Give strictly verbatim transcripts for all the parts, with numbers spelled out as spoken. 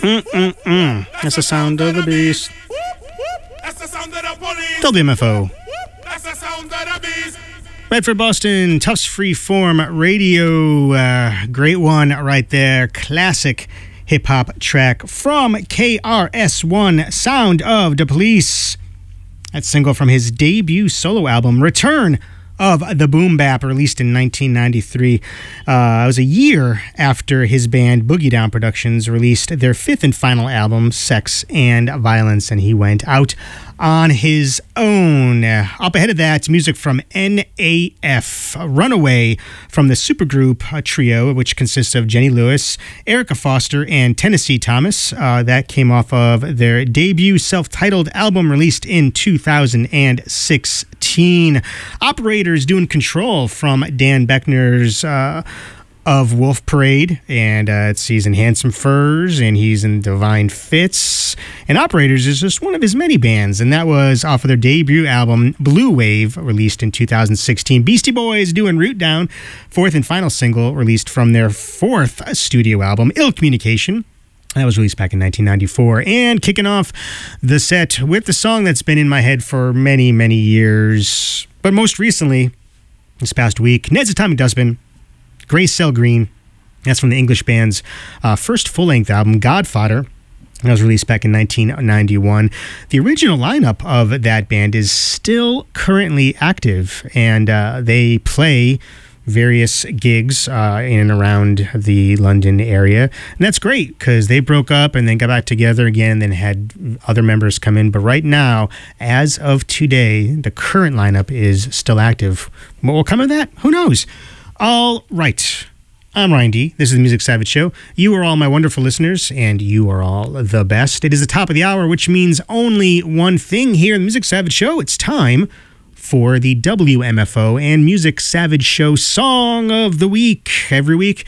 Mm-mm-mm. That's the sound of the beast. That's the sound of the police. W M F O. That's the sound of the beast. Medford, Boston, Tufts Freeform Radio. Uh, great one right there. Classic hip-hop track from K R S One, Sound of the Police. That single from his debut solo album, Return of the Boom Bap, released in nineteen ninety-three. Uh, it was a year after his band Boogie Down Productions released their fifth and final album, Sex and Violence, and he went out on his own. Uh, up ahead of that, music from N A F, Runaway, from the supergroup uh, trio, which consists of Jenny Lewis, Erica Foster, and Tennessee Thomas. Uh, that came off of their debut self-titled album released in two thousand sixteen. Operators doing Control from Dan Beckner's uh, of Wolf Parade, and uh, it's, he's in Handsome Furs, and he's in Divine Fits, and Operators is just one of his many bands, and that was off of their debut album, Blue Wave, released in two thousand sixteen. Beastie Boys doing Root Down, fourth and final single released from their fourth studio album, Ill Communication. That was released back in nineteen ninety-four. And kicking off the set with the song that's been in my head for many, many years, but most recently, this past week, Ned's Atomic Dustbin, Gray Cell Green. That's from the English band's uh, first full-length album, Godfather. That was released back in nineteen ninety-one. The original lineup of that band is still currently active, and uh, they play various gigs uh, in and around the London area. And that's great because they broke up and then got back together again and then had other members come in. But right now, as of today, the current lineup is still active. What will come of that? Who knows? All right. I'm Ryan D. This is the Music Savage Show. You are all my wonderful listeners, and you are all the best. It is the top of the hour, which means only one thing here in the Music Savage Show. It's time for the W M F O and Music Savage Show Song of the Week. Every week,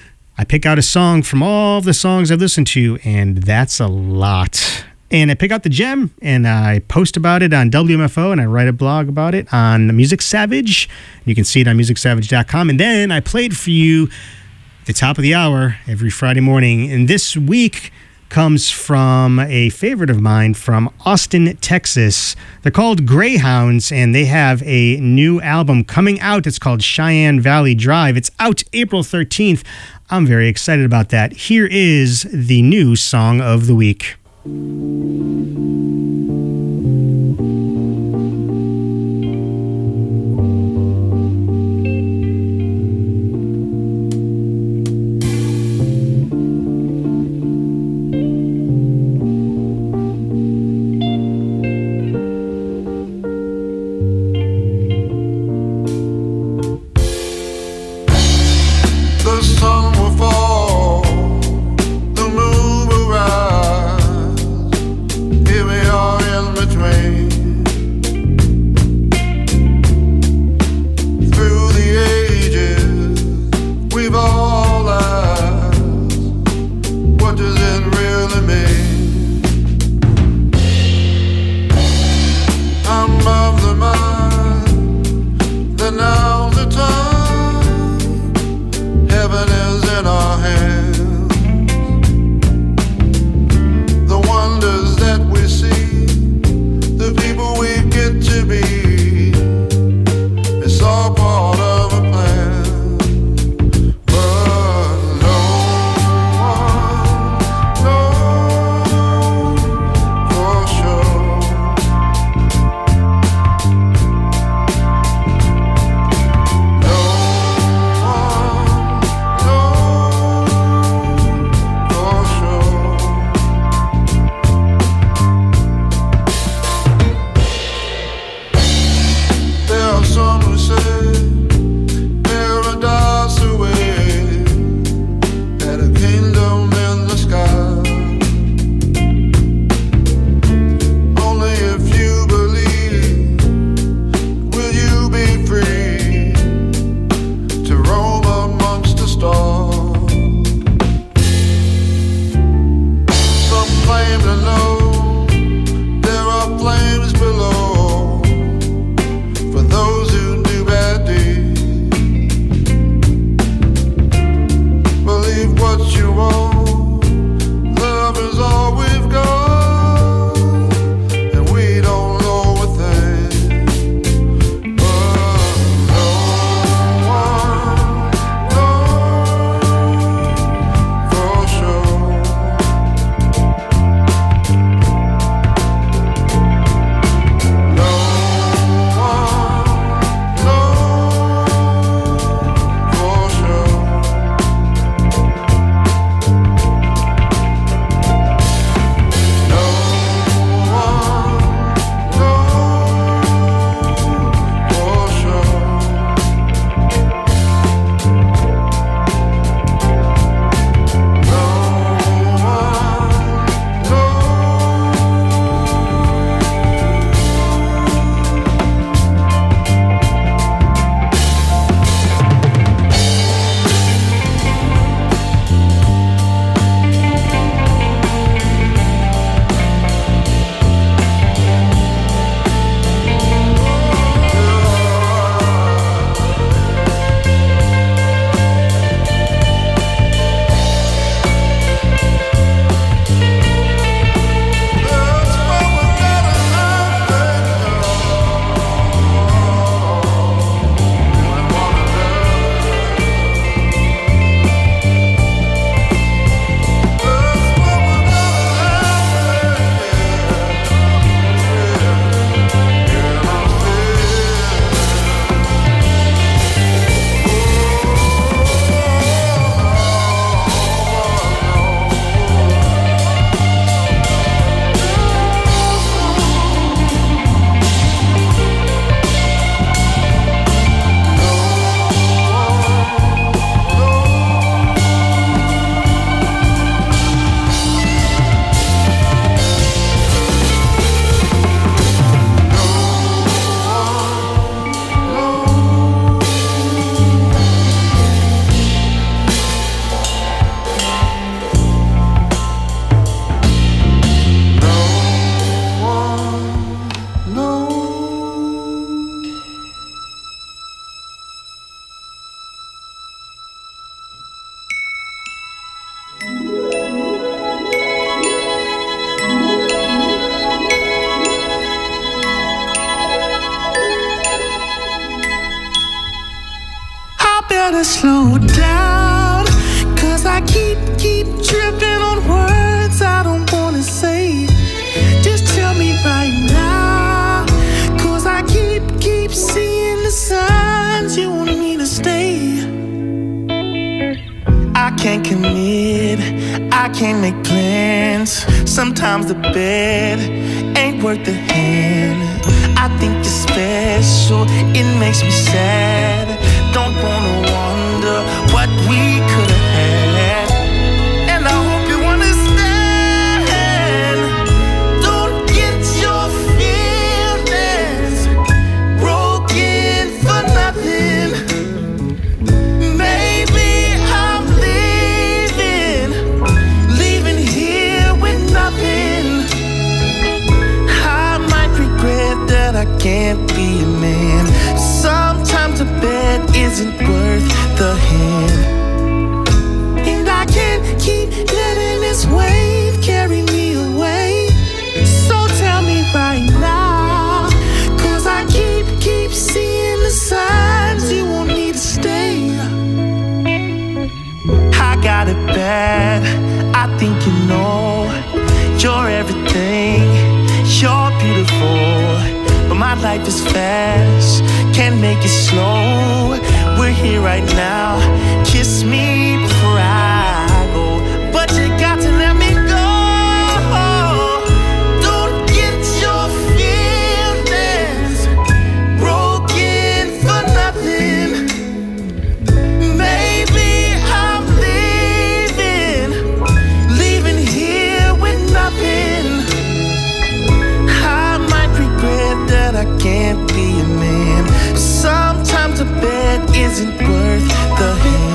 I pick out a song from all the songs I've listened to, and that's a lot. And I pick out the gem, and I post about it on W M F O, and I write a blog about it on Music Savage. You can see it on music savage dot com. And then I play it for you at the top of the hour every Friday morning. And this week comes from a favorite of mine from Austin, Texas. They're called Greyhounds, and they have a new album coming out. It's called Cheyenne Valley Drive. It's out April thirteenth. I'm very excited about that. Here is the new song of the week. We are better slow down, cause I keep, keep tripping on words I don't wanna say. Just tell me right now, cause I keep, keep seeing the signs you want me to stay. I can't commit, I can't make plans. Sometimes the bed ain't worth the hand. I think you're special, it makes me sad. Don't wanna wonder what we could've had. And I hope you understand. Don't get your feelings broken for nothing. Maybe I'm leaving, leaving here with nothing. I might regret that I can't be a man. Sometimes a bed isn't worth the hand. And I can't keep letting this wave carry me away. So tell me right now, cause I keep, keep seeing the signs you want me to stay. I got it bad, I think you know. You're everything, you're beautiful, but my life is fast, can't make it slow. We're here right now, kiss me before I go, but you got to let me go. Don't get your feelings broken for nothing. Maybe I'm leaving, leaving here with nothing. I might regret that I can't be a man. Sometimes a bed isn't worth the hand.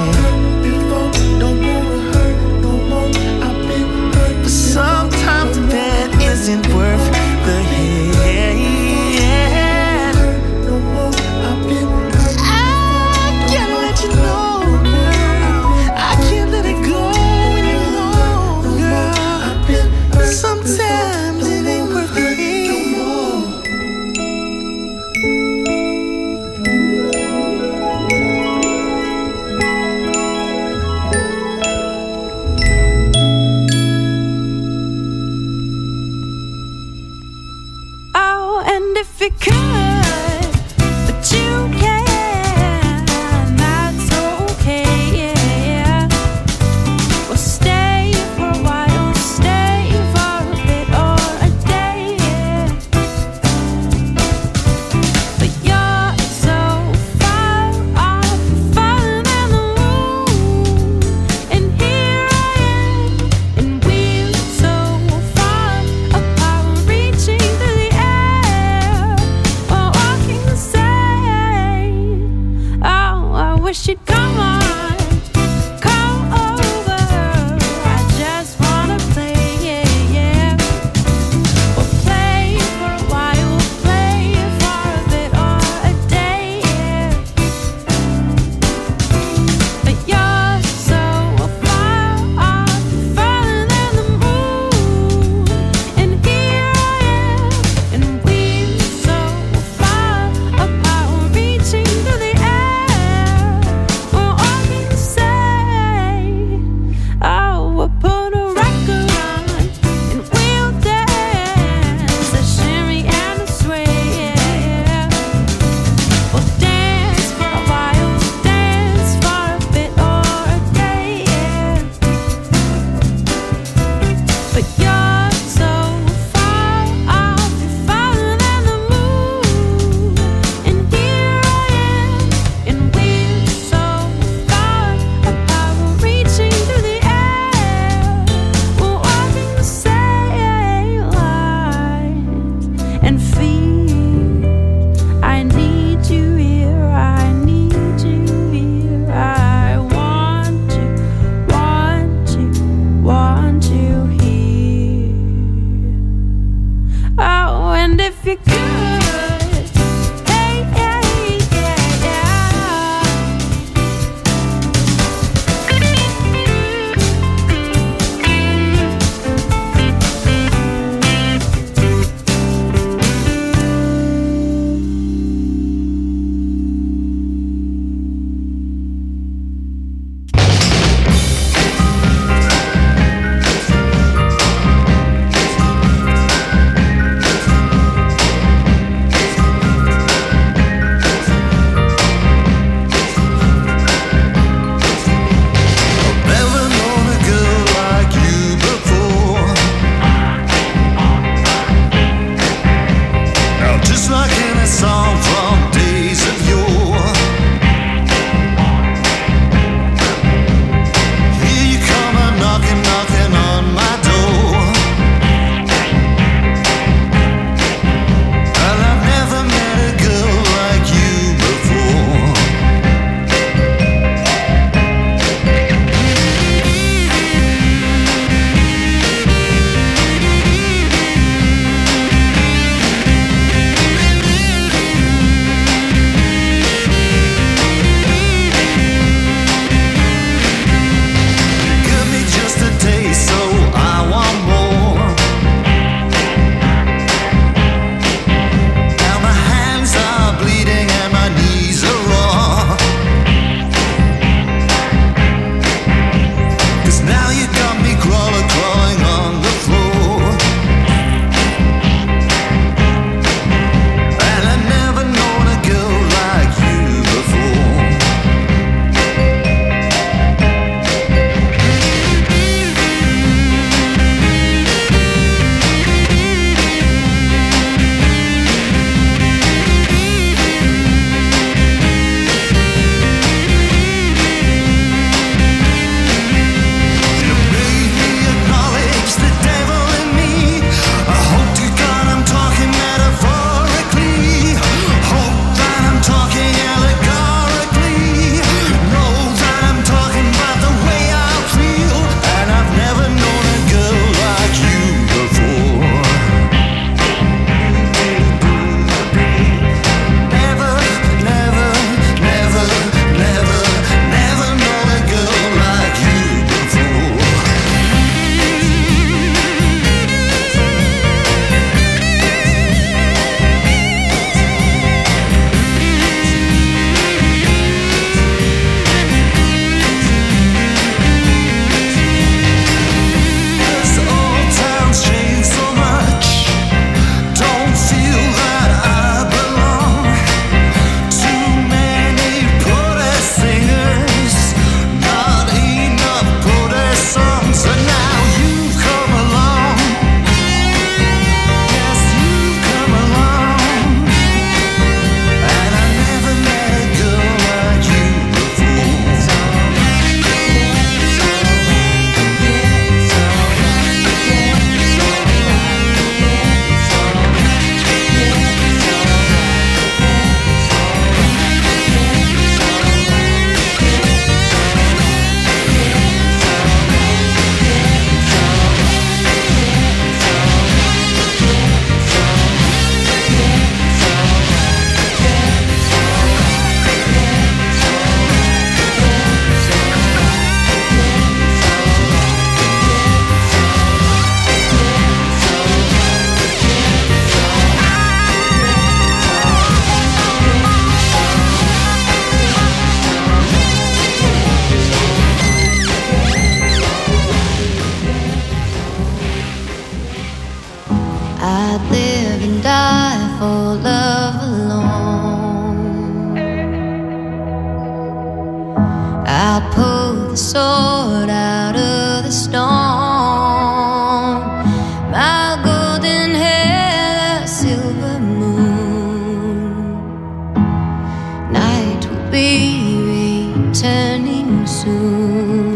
I'll pull the sword out of the storm. My golden hair, the silver moon. Night will be returning soon.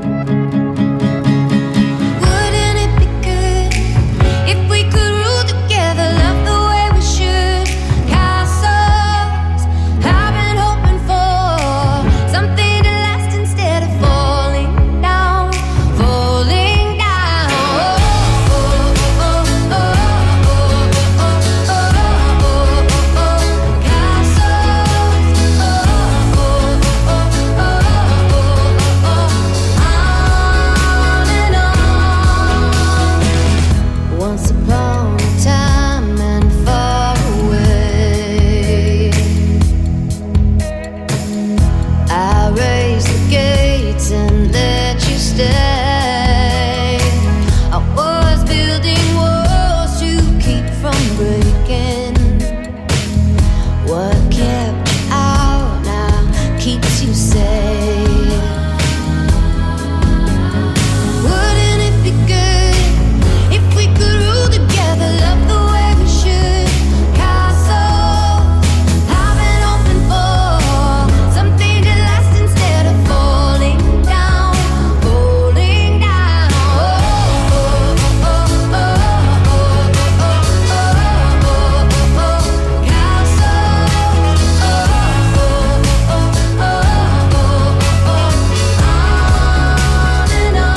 Wouldn't it be good if we could rule together, love the way we should? Castles I've been hoping for, something to last instead of falling down, falling down. Oh, oh, oh, oh, oh, oh, oh, oh, oh. Castles, oh, oh, oh, oh, oh, on and on. Once upon a time and far away, I raised the gates and let you stay. I was building walls to keep from breaking. What kept you out now keeps you safe. Wouldn't it be good if we could rule together, love the way we should? Castles I've been hoping for, something to last instead of falling down, falling down. Oh, oh, oh, oh, oh, oh, oh, oh, oh, oh. Castles, oh, oh, oh, oh, oh, oh, on and on.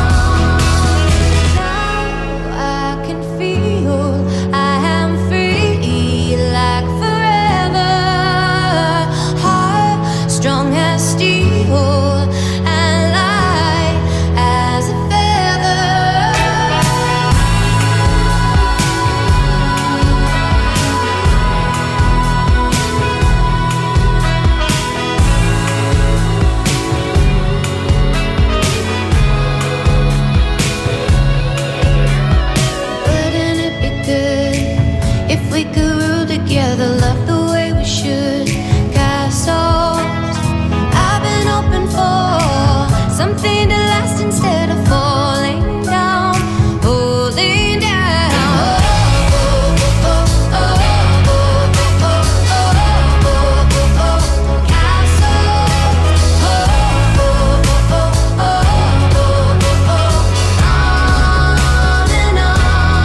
Now I can feel I am free like forever. Heart strong as steel and light as a feather. Wouldn't it be good if we could rule together, love the way we should? Castles I've been hoping for, something to last instead of falling down, falling down. Oh, oh, oh, oh, oh, oh, oh, oh, oh. Castles, oh, oh, oh, oh, oh, oh, on and on and on.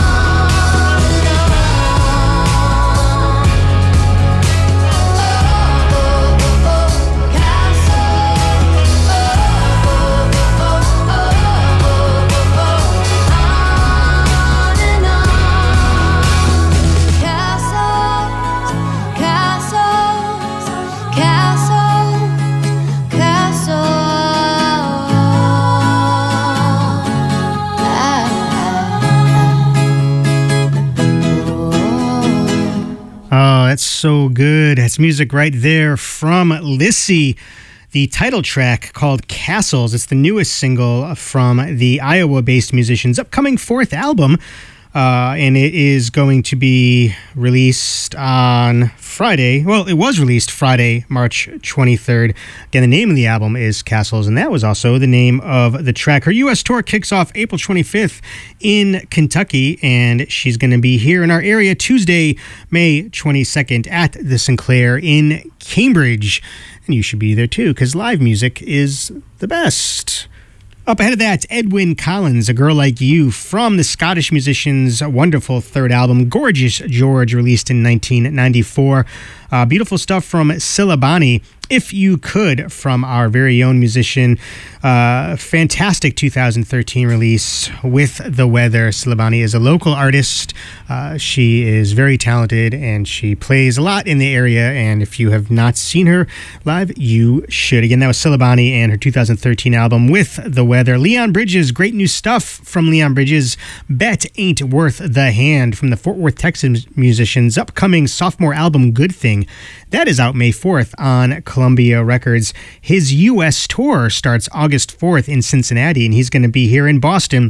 Oh, that's so good. That's music right there from Lissy. The title track called Castles. It's the newest single from the Iowa-based musician's upcoming fourth album. Uh, and it is going to be released on Friday. Well, it was released Friday, March twenty-third. Again, the name of the album is Castles, and that was also the name of the track. Her U S tour kicks off April twenty-fifth in Kentucky, and she's going to be here in our area Tuesday, May twenty-second at the Sinclair in Cambridge. And you should be there too, because live music is the best. Up ahead of that, Edwyn Collins, A Girl Like You, from the Scottish musician's wonderful third album, Gorgeous George, released in nineteen ninety-four. Uh, beautiful stuff from Silabani, If You Could, from our very own musician. Uh, fantastic two thousand thirteen release, With the Weather. Silabani is a local artist. Uh, she is very talented, and she plays a lot in the area, and if you have not seen her live, you should. Again, that was Silabani and her two thousand thirteen album, With the Weather. Leon Bridges, great new stuff from Leon Bridges. Bet Ain't Worth the Hand, from the Fort Worth, Texas musician's upcoming sophomore album, Good Thing. That is out May fourth on Columbia Records. His U S tour starts August fourth in Cincinnati, and he's going to be here in Boston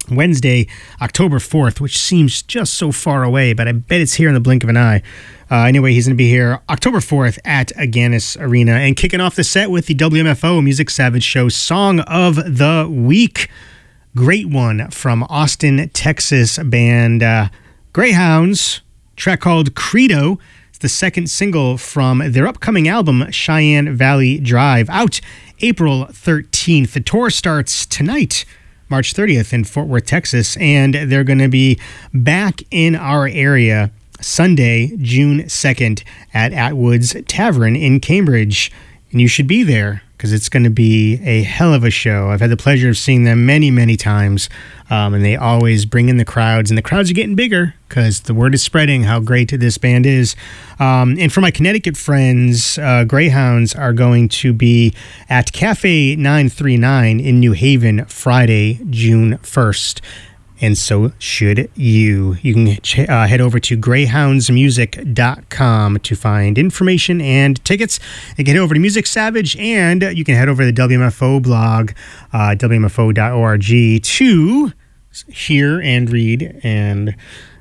Wednesday, October fourth, which seems just so far away, but I bet it's here in the blink of an eye. Uh, anyway, he's going to be here October fourth at Agganis Arena. And kicking off the set with the W M F O Music Savage Show Song of the Week. Great one from Austin, Texas band uh, Greyhounds, track called Credo. It's the second single from their upcoming album, Cheyenne Valley Drive, out April thirteenth. The tour starts tonight, March thirtieth in Fort Worth, Texas, and they're going to be back in our area Sunday, June second at Atwood's Tavern in Cambridge. And you should be there because it's going to be a hell of a show. I've had the pleasure of seeing them many, many times, um, and they always bring in the crowds, and the crowds are getting bigger because the word is spreading how great this band is. Um, and for my Connecticut friends, uh, Greyhounds are going to be at Cafe nine three nine in New Haven Friday, June first. And so should you. You can ch- uh, head over to greyhounds music dot com to find information and tickets. You can head over to Music Savage, and you can head over to the W M F O blog, uh, W M F O dot org, to hear and read and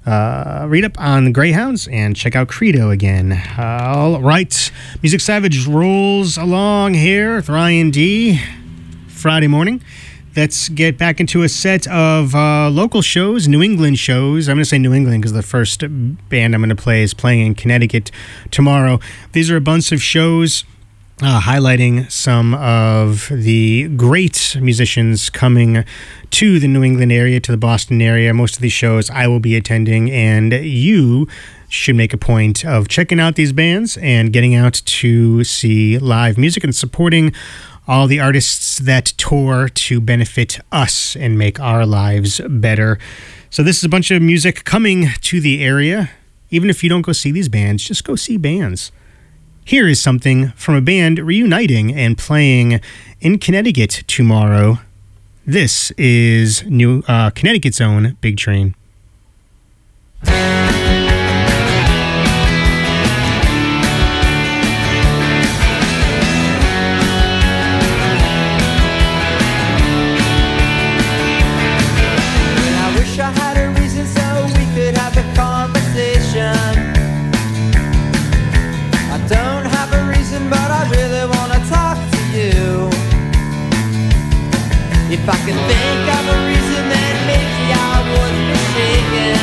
uh, read up on Greyhounds and check out Credo again. All right. Music Savage rolls along here with Ryan D. Friday morning. Let's get back into a set of uh, local shows, New England shows. I'm going to say New England because the first band I'm going to play is playing in Connecticut tomorrow. These are a bunch of shows uh, highlighting some of the great musicians coming to the New England area, to the Boston area. Most of these shows I will be attending, and you should make a point of checking out these bands and getting out to see live music and supporting all the artists that tour to benefit us and make our lives better. So this is a bunch of music coming to the area. Even if you don't go see these bands, just go see bands. Here is something from a band reuniting and playing in Connecticut tomorrow. This is New uh, Connecticut's own Big Train. If I could think of a reason that maybe I wouldn't be shaking.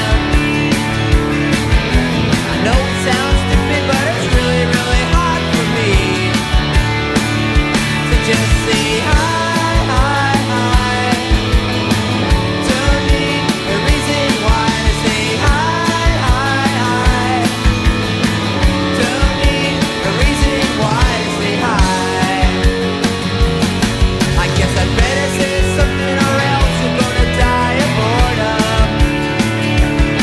I know it sounds stupid, but it's really, really hard for me to just say hi, hi, hi. Don't need a reason why to say hi, hi, hi. Don't need a reason why to say hi. I guess I'd better say something or else I'm gonna die of boredom.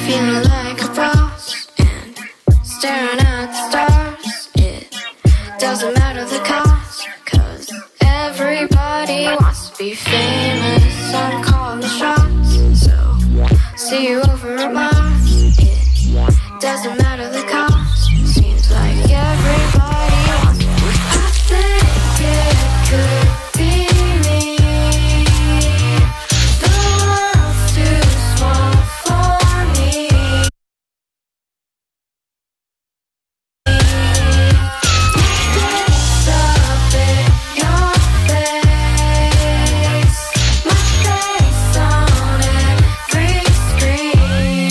feeling like a boss and staring at the stars. It doesn't matter the cost, cause everybody wants to be famous. I'm calling the shots, so see you over at Mars. It doesn't matter the cost, seems like everybody wants to be. I think it could be me. The world's too small for me. Face up in your face, my face on every screen.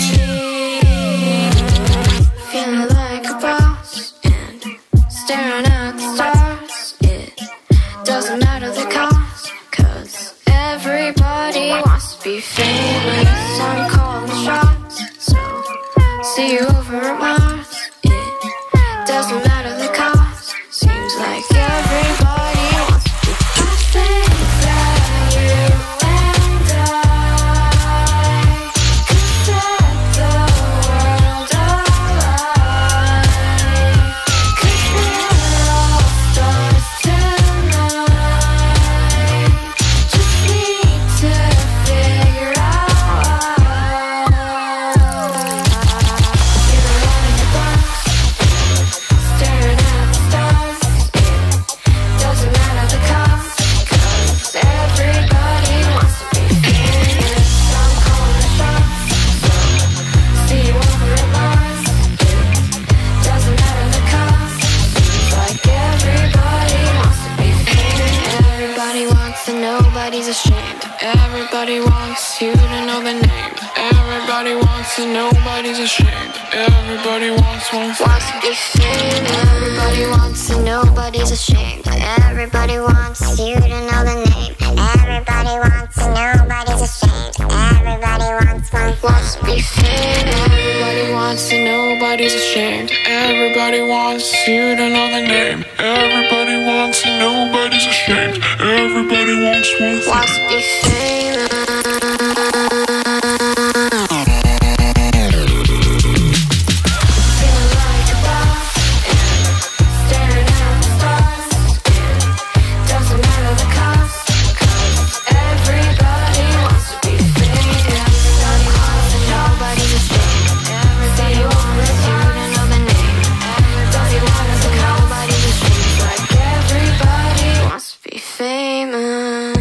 Feeling like a boss and staring at the stars. It doesn't matter the cost, cause everybody wants to be famous. I'm calling the shots, so see you over at Mars. It doesn't matter the cost, seems like everybody wants to be. I think that you and I could set the world alight. Cause we're all stars tonight. Just need to figure out why. Feeling like a boss, staring at the stars. It doesn't matter the cost, cause everybody wants to be famous. I'm calling the shots, so see you over at Mars. It doesn't matter the cost, seems like everybody wants to be famous. Everybody wants and nobody's ashamed. Everybody wants you to know the name. Everybody wants and nobody's ashamed. Everybody wants wants wants to be famous. Everybody wants and nobody's ashamed. Everybody wants you to know the name. Everybody wants and nobody's ashamed. Everybody wants wants wants to be famous. Everybody wants and nobody's ashamed. Everybody wants you to know the name. Everybody wants and nobody's ashamed. Everybody wants wants wants to be famous. Feeling like a boss and staring at the stars. It doesn't matter the cost, cause everybody wants to be famous. Everybody wants and nobody's ashamed. Everybody wants you to know the name. Everybody wants and nobody's ashamed. Like everybody wants to be famous.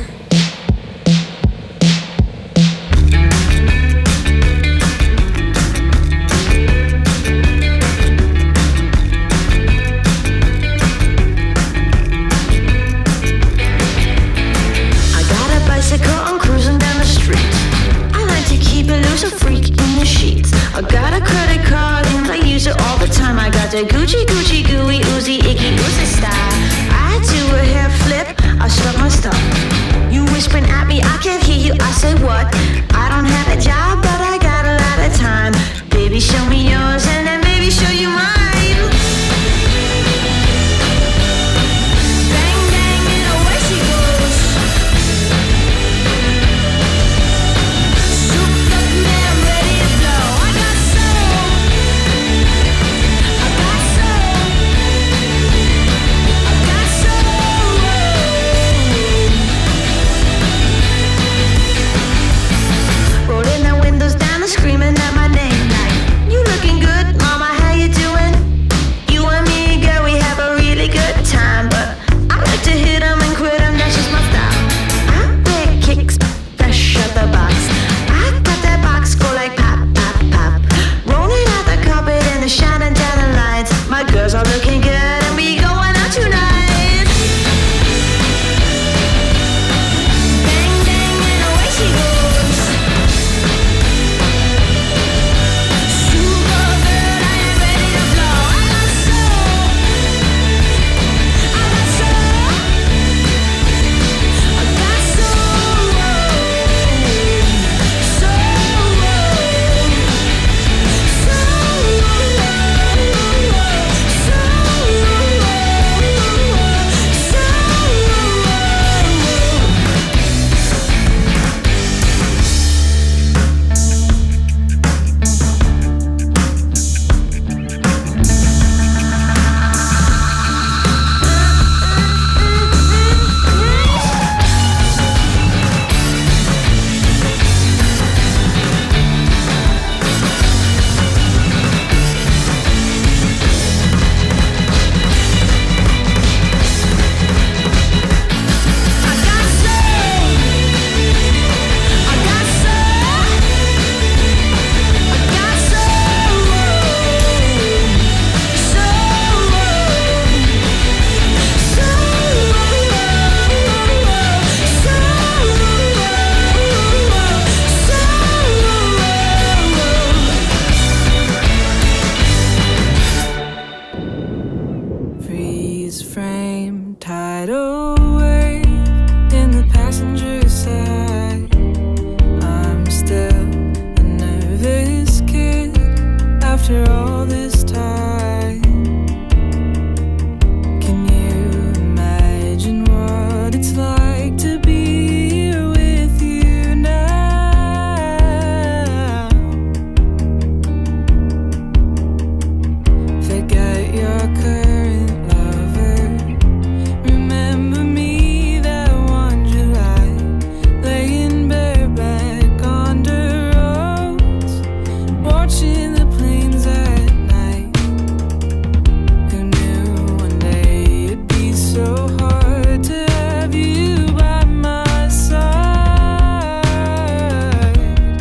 I got a bicycle, I'm cruising down the street. I like to keep it loose, a freak in the sheets. I got a credit card and I use it all the time. I got the Gucci, Gucci, gooey, oozy, icky, oozy style. I do a hair flip, I stop my stuff. You whispering at me, I can't hear you, I say what? I don't have a job, but I got a lot of time. Baby, show me yours and then maybe show you mine. Bang, bang, and away she goes. Souped up man, ready to blow. I got soul. I got soul. I got soul. after all this time. Can you imagine what it's like to be here with you now? Forget your current lover. Remember me that one July, laying bareback on the roads, watching the planes at night. Who knew one day it'd be so hard to have you by my side?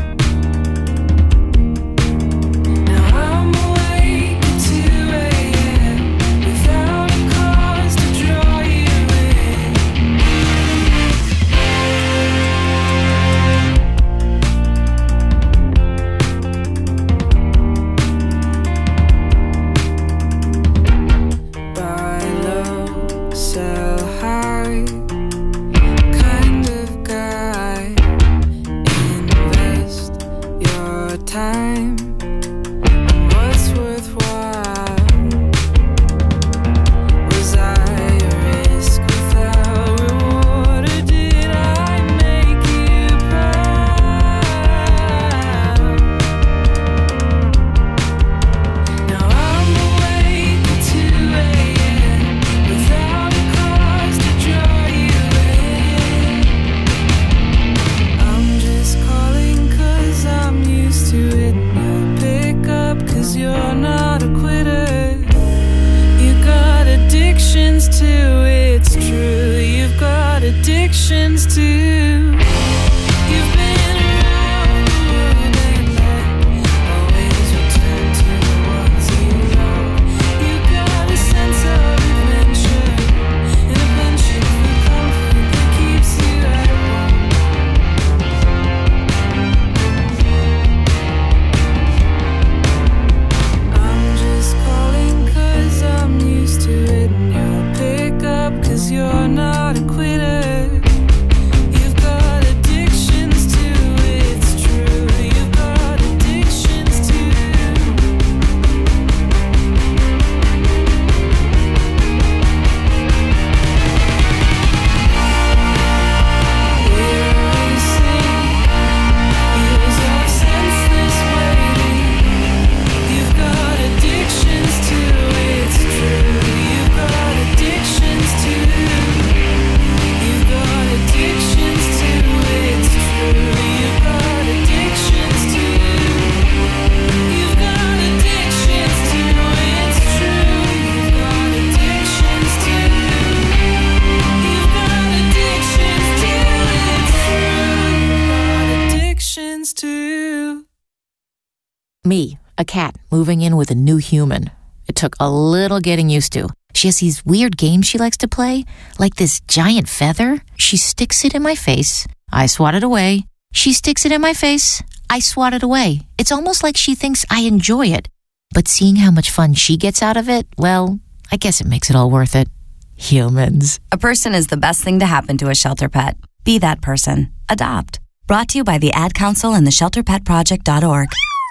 Now I'm awake at two a.m. without a cause to draw you in. Buy low, sell high, kind of guy. Invest your time in what's worthwhile. Was I a risk without reward, or did I make you proud? Now I'm awake at two a.m. without a cause to draw you in. I'm just calling 'cause I'm used to it. You'll pick up 'cause you're not a quitter. You got addictions too, it's true. You've got addictions too. You've been around the world and back, always return to the ones you love. You got a sense of adventure and a penchant for comfort that keeps you at home. I'm just calling 'cause I'm used to it, and you'll pick up 'cause you're not a quitter. You've got addictions too, it's true. You've got addictions too. We're racing years of senseless waiting. You've got addictions too, it's true. You've got addictions too. You've got addictions too, it's true. You've got addictions too. You've got addictions too, it's true. You've got addictions too. You've got addictions too, it's true. You've got addictions too. Me, a cat, moving in with a new human. It took a little getting used to. She has these weird games she likes to play, like this giant feather. She sticks it in my face. I swat it away. She sticks it in my face. I swat it away. It's almost like she thinks I enjoy it. But seeing how much fun she gets out of it, well, I guess it makes it all worth it. Humans. A person is the best thing to happen to a shelter pet. Be that person. Adopt. Brought to you by the Ad Council and the shelter pet project dot org.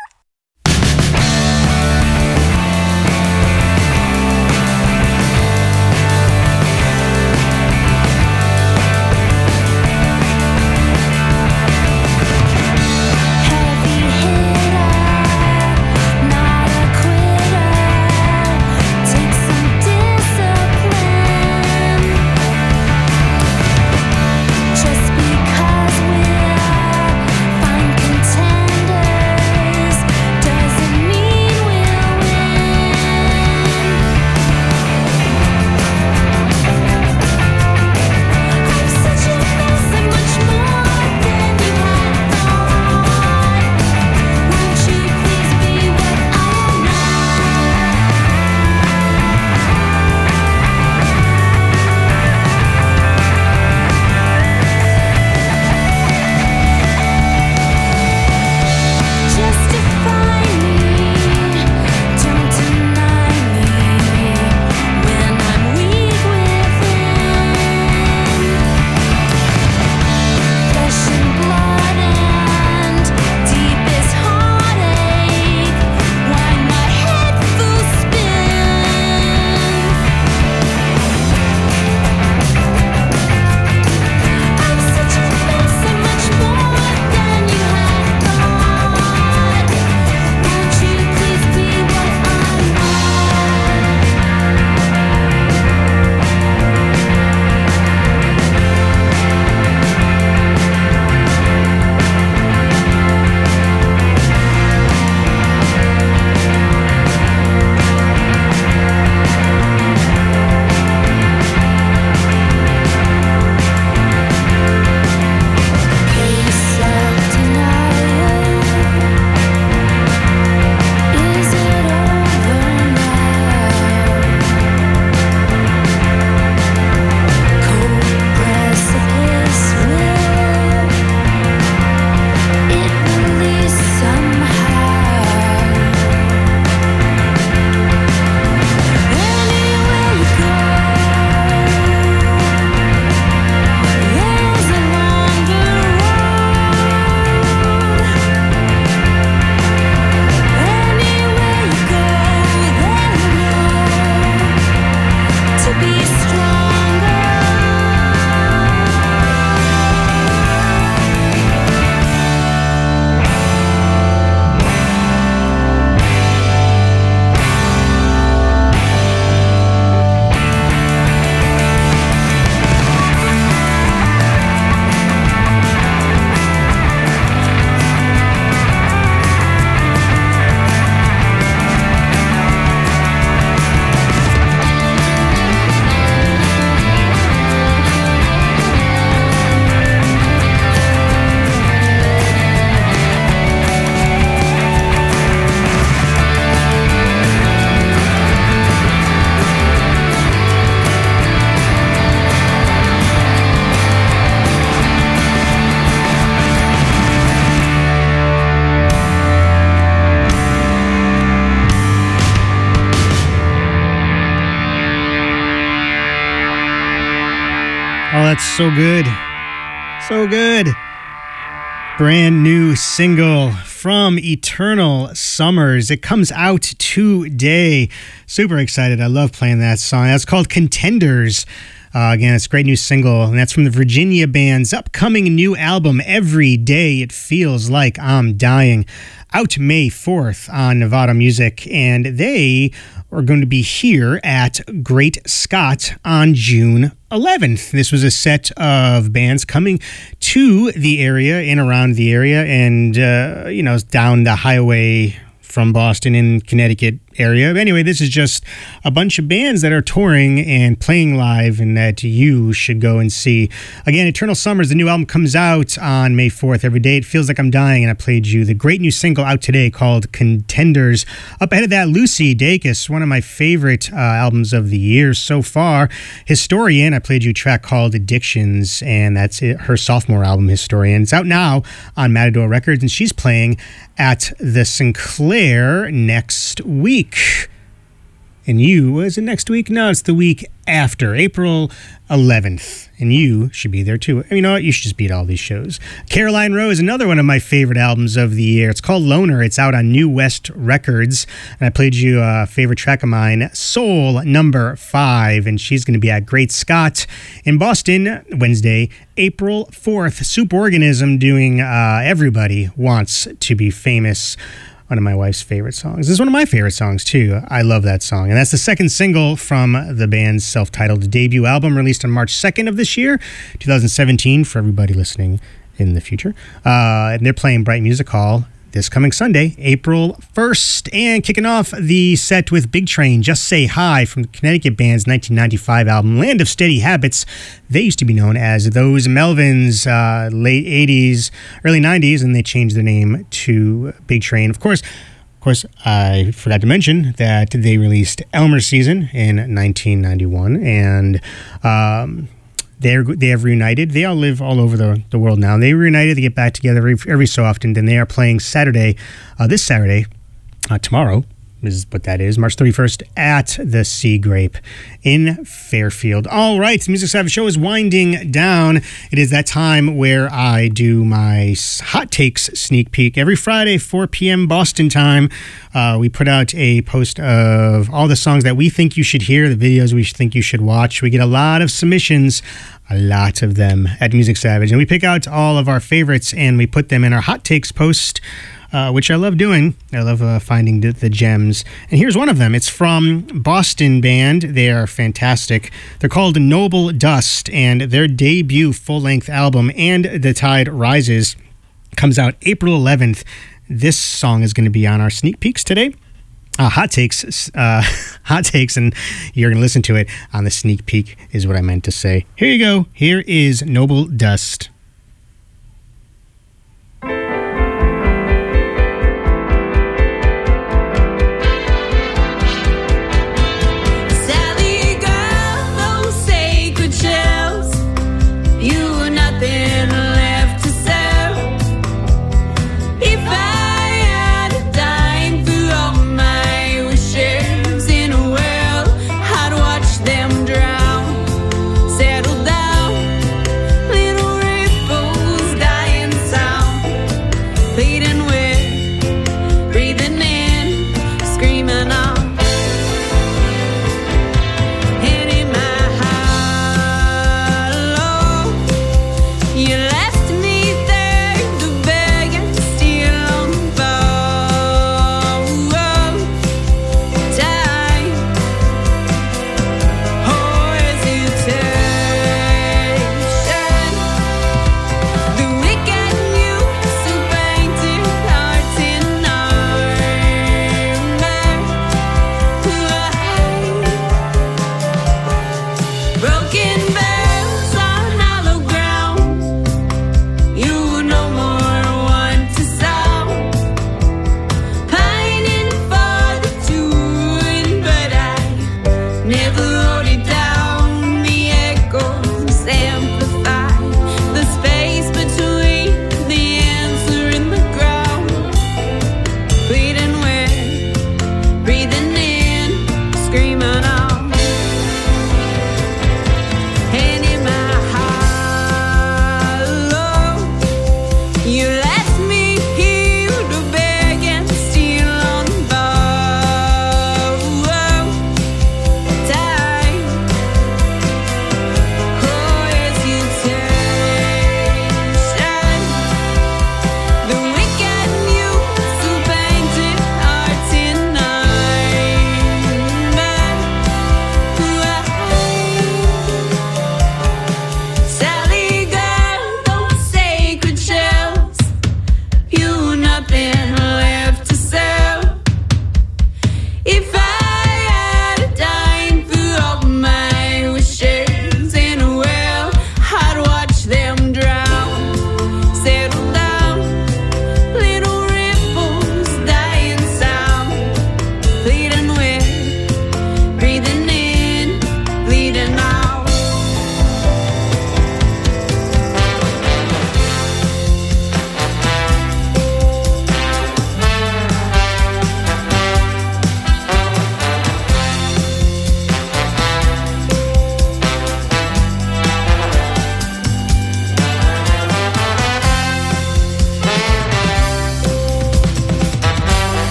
Heavy hitter, not a quitter. Take some discipline. Just because we're fine contenders. That's so good. So good. Brand new single from Eternal Summers. It comes out today. Super excited. I love playing that song. That's called Contenders. Uh, again, it's a great new single, and that's from the Virginia band's upcoming new album, Every Day It Feels Like I'm Dying, out May fourth on Nevada Music, and they are going to be here at Great Scott on June eleventh. This was a set of bands coming to the area, in around the area, and, uh, you know, down the highway from Boston in Connecticut area. Anyway, this is just a bunch of bands that are touring and playing live and that you should go and see. Again, Eternal Summers, the new album comes out on May fourth. Every Day It Feels Like I'm Dying, and I played you the great new single out today called Contenders. Up ahead of that, Lucy Dacus, one of my favorite uh, albums of the year so far. Historian, I played you a track called Addictions, and that's it, her sophomore album, Historian. It's out now on Matador Records, and she's playing at the Sinclair next week. And you, is it next week? No, it's the week after, April eleventh. And you should be there too. You know what? You should just be at all these shows. Caroline Rose, another one of my favorite albums of the year. It's called Loner. It's out on New West Records. And I played you a favorite track of mine, Soul Number Five. And she's going to be at Great Scott in Boston Wednesday, April fourth. Soup Organism doing uh, Everybody Wants to Be Famous. One of my wife's favorite songs. This is one of my favorite songs, too. I love that song. And that's the second single from the band's self-titled debut album, released on March second of this year, twenty seventeen, for everybody listening in the future. Uh, and they're playing Bright Music Hall this coming Sunday, April first. And kicking off the set with Big Train, Just Say Hi, from the Connecticut band's nineteen ninety-five album, Land of Steady Habits. They used to be known as Those Melvins, uh, late eighties, early nineties, and they changed their name to Big Train. Of course, of course, I forgot to mention that they released Elmer Season in nineteen ninety-one, and um, They're, they have reunited. They all live all over the, the world now. They reunited. They get back together every, every so often. Then they are playing Saturday, uh, this Saturday, uh, tomorrow is what that is, March thirty-first, at the Sea Grape in Fairfield. All right, the Music Savage Show is winding down. It is that time where I do my Hot Takes sneak peek. Every Friday, four p.m. Boston time, uh, we put out a post of all the songs that we think you should hear, the videos we think you should watch. We get a lot of submissions, a lot of them at Music Savage, and we pick out all of our favorites and we put them in our Hot Takes post, Uh, which I love doing. I love uh, finding the, the gems. And here's one of them. It's from Boston band. They are fantastic. They're called Noble Dust, and their debut full-length album, And the Tide Rises, comes out April eleventh. This song is going to be on our sneak peeks today. Uh, hot takes, uh, hot takes, and you're going to listen to it on the sneak peek is what I meant to say. Here you go. Here is Noble Dust. Them drown, settle down, little river.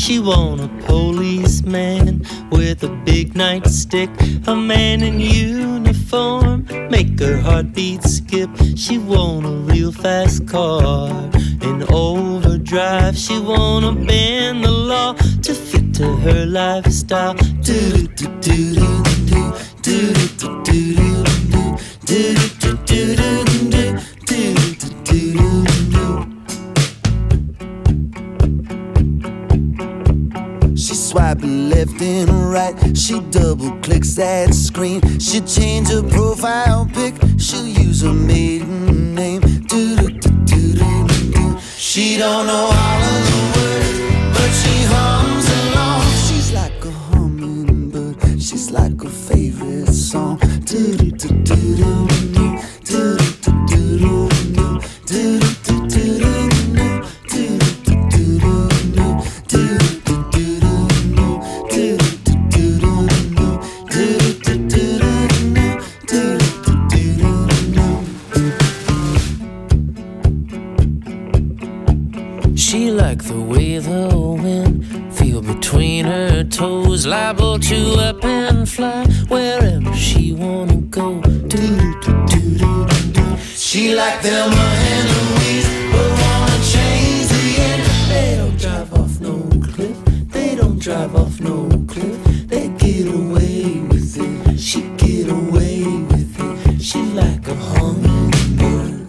She want a policeman with a big nightstick, a man in uniform, make her heartbeat skip. She want a real fast car in overdrive. She wanna bend the law to fit to her lifestyle. Do do do do do do do do do do do do do do do. She swiping left and right. She double clicks that screen. She change her profile pic. She'll use her maiden name. Do do do do do do. She don't know all of the words, but she hums along. She's like a hummingbird. She's like her favorite song. Do do do do do do do do do do do do do do. She like the way the wind feel between her toes, liable to up and fly wherever she wanna go. Do do do do do. She like Thelma and Louise, but wanna change the end. They don't drive off no cliff. They don't drive off no cliff. They get away with it. She get away with it. She like a hummingbird.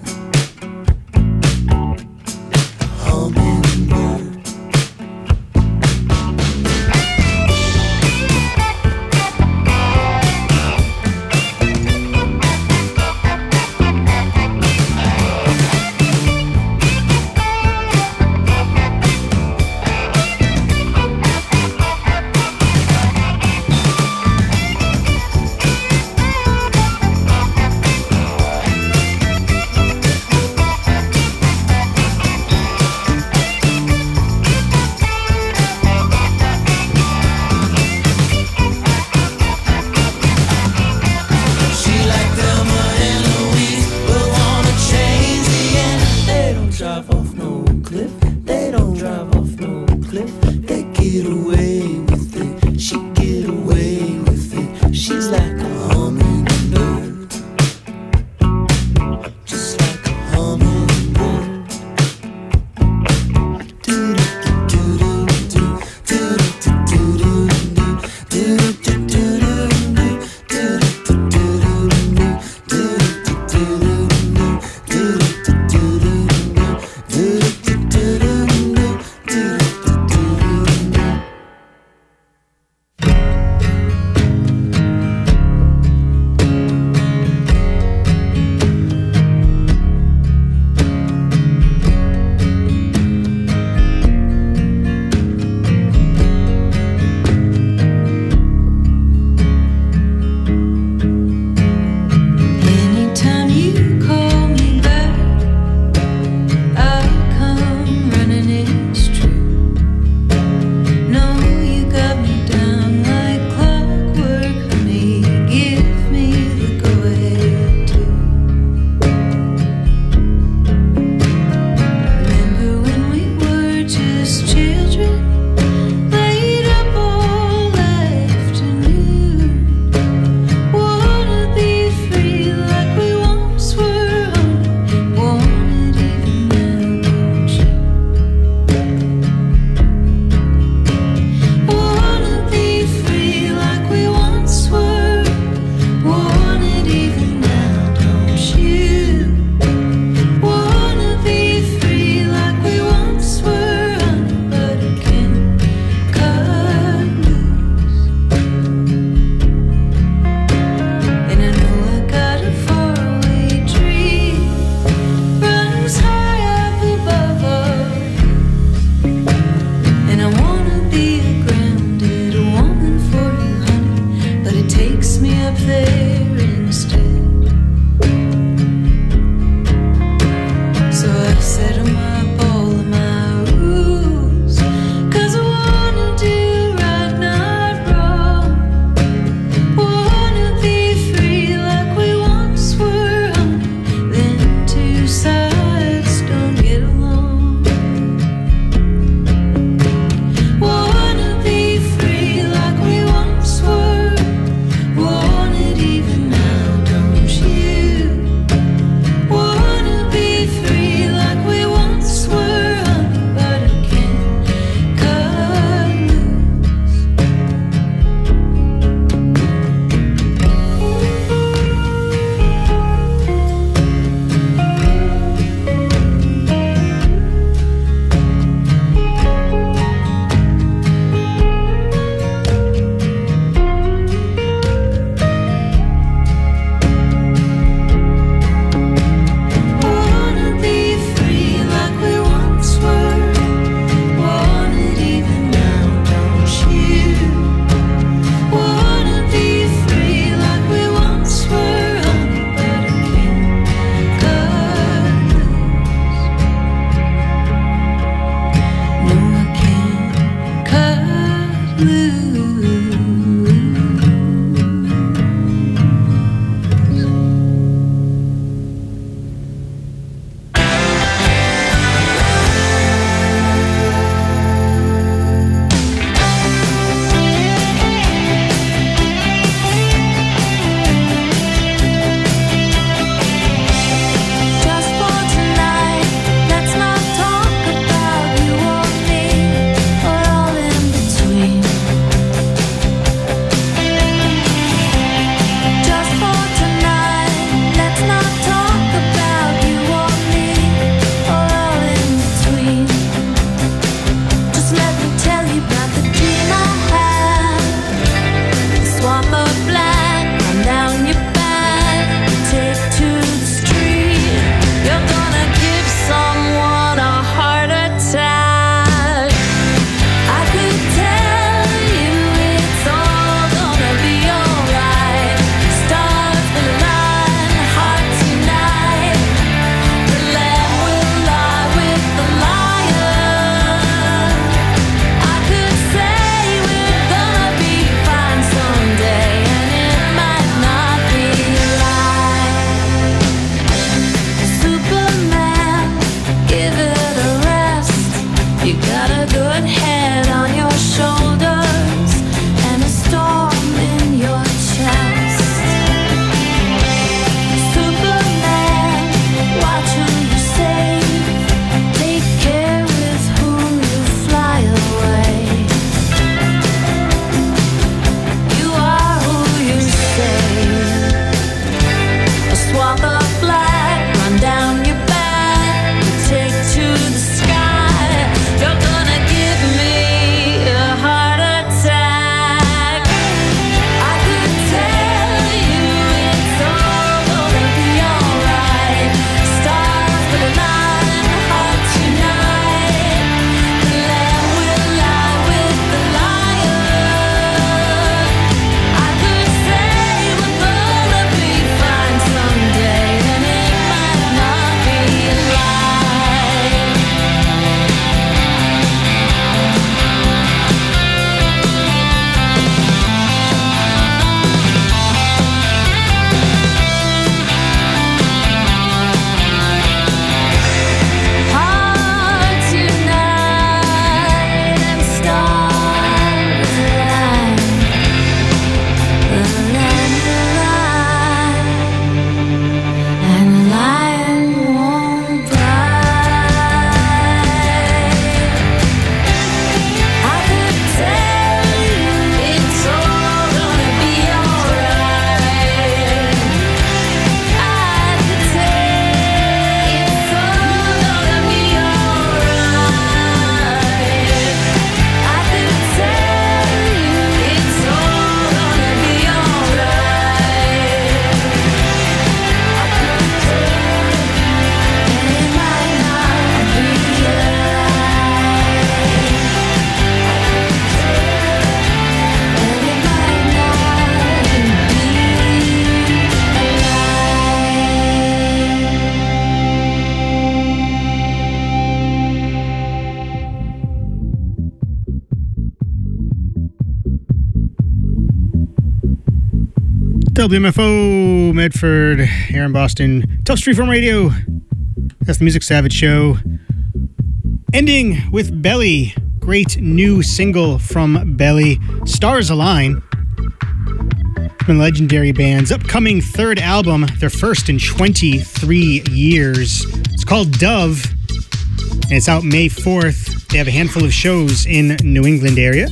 W M F O, Medford, here in Boston. Tough Street Farm Radio. That's the Music Savage Show. Ending with Belly. Great new single from Belly. Stars Align. From the legendary band's upcoming third album, their first in twenty-three years. It's called Dove, and it's out May fourth. They have a handful of shows in New England area,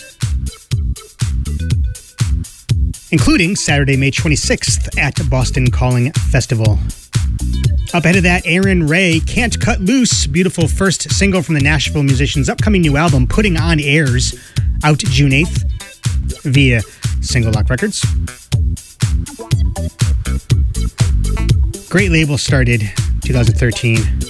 including Saturday, May twenty-sixth at Boston Calling Festival. Up ahead of that, Aaron Ray, Can't Cut Loose, beautiful first single from the Nashville musician's upcoming new album, Putting On Airs, out June eighth via Single Lock Records. Great label started twenty thirteen.